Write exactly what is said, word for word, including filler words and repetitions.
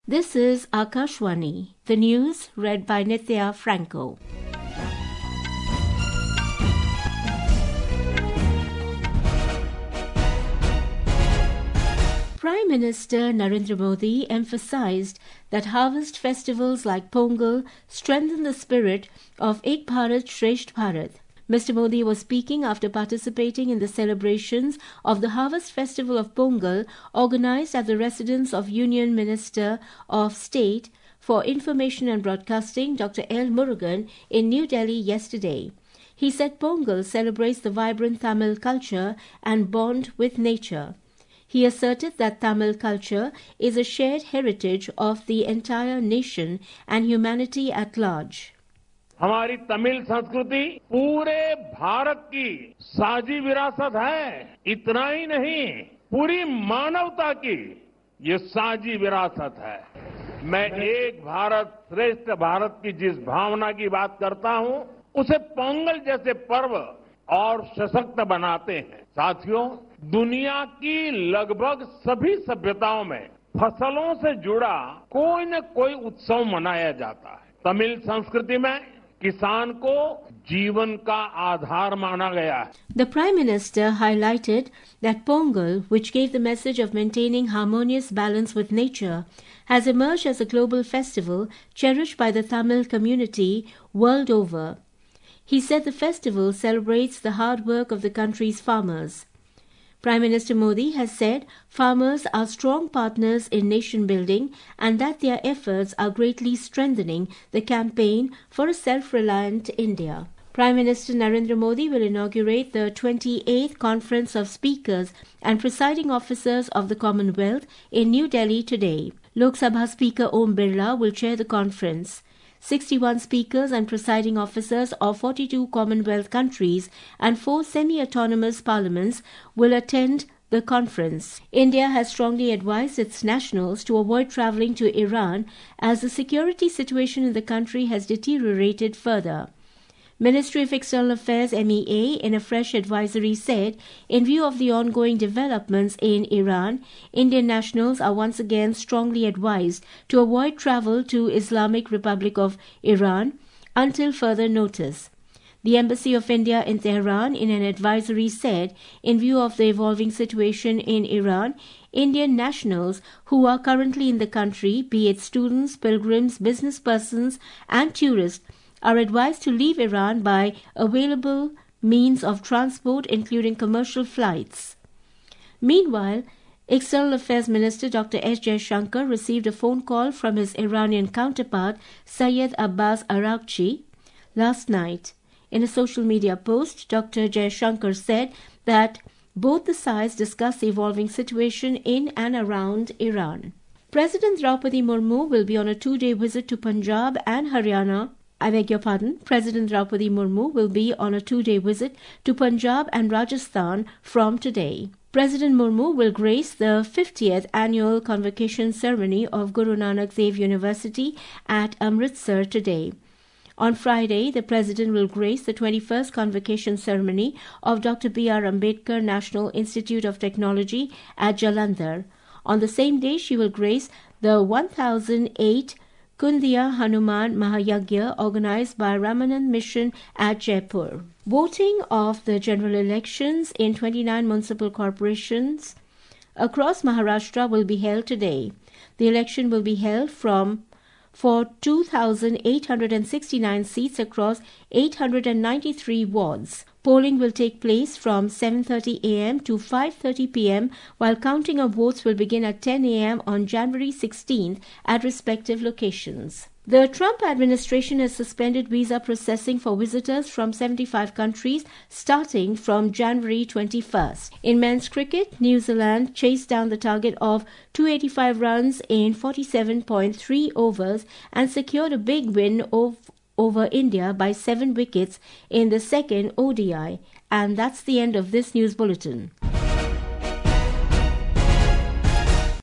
This is Akashwani, the news read by Nithya Franco. Prime Minister Narendra Modi emphasized that harvest festivals like Pongal strengthen the spirit of Ek Bharat Shresth Bharat. Mister Modi was speaking after participating in the celebrations of the Harvest Festival of Pongal organized at the residence of Union Minister of State for Information and Broadcasting, Doctor L. Murugan, in New Delhi yesterday. He said Pongal celebrates the vibrant Tamil culture and bond with nature. He asserted that Tamil culture is a shared heritage of the entire nation and humanity at large. हमारी तमिल संस्कृति पूरे भारत की साझी विरासत है। इतना ही नहीं, पूरी मानवता की ये साझी विरासत है। मैं एक भारत श्रेष्ठ भारत की जिस भावना की बात करता हूं, उसे पोंगल जैसे पर्व और सशक्त बनाते हैं। साथियों, दुनिया की लगभग सभी सभ्यताओं में फसलों से जुड़ा कोई न कोई उत्सव मनाया जाता है। तमिल संस्कृति में किसान को जीवन का आधार माना गया है. The Prime Minister highlighted that Pongal, which gave the message of maintaining harmonious balance with nature, has emerged as a global festival cherished by the Tamil community world over. He said the festival celebrates the hard work of the country's farmers. Prime Minister Modi has said farmers are strong partners in nation building and that their efforts are greatly strengthening the campaign for a self-reliant India. Prime Minister Narendra Modi will inaugurate the twenty-eighth Conference of Speakers and Presiding Officers of the Commonwealth in New Delhi today. Lok Sabha Speaker Om Birla will chair the conference. sixty-one speakers and presiding officers of forty-two Commonwealth countries and four semi-autonomous parliaments will attend the conference. India has strongly advised its nationals to avoid travelling to Iran as the security situation in the country has deteriorated further. Ministry of External Affairs M E A in a fresh advisory said, in view of the ongoing developments in Iran, Indian nationals are once again strongly advised to avoid travel to Islamic Republic of Iran until further notice. The Embassy of India in Tehran in an advisory said, in view of the evolving situation in Iran, Indian nationals who are currently in the country, be it students, pilgrims, business persons and tourists, are advised to leave Iran by available means of transport, including commercial flights. Meanwhile, External Affairs Minister Doctor S. Jaishankar received a phone call from his Iranian counterpart, Syed Abbas Araghchi, last night. In a social media post, Doctor Jaishankar said that both the sides discussed the evolving situation in and around Iran. President Draupadi Murmu will be on a two-day visit to Punjab and Haryana. I beg your pardon, President Draupadi Murmu will be on a two-day visit to Punjab and Rajasthan from today. President Murmu will grace the fiftieth annual convocation ceremony of Guru Nanak Dev University at Amritsar today. On Friday, the President will grace the twenty-first convocation ceremony of Doctor B R Ambedkar National Institute of Technology at Jalandhar. On the same day, she will grace the one thousand eight Kundiya Hanuman Mahayagya organized by Ramanand Mission at Jaipur. Voting of the general elections in twenty-nine municipal corporations across Maharashtra will be held today. The election will be held from for two thousand eight hundred sixty-nine seats across eight hundred ninety-three wards. Polling will take place from seven thirty a m to five thirty p m while counting of votes will begin at ten a m on January sixteenth at respective locations. The Trump administration has suspended visa processing for visitors from seventy-five countries starting from January twenty-first. In men's cricket, New Zealand chased down the target of two hundred eighty-five runs in forty-seven point three overs and secured a big win of, over India by seven wickets in the second O D I. And that's the end of this news bulletin.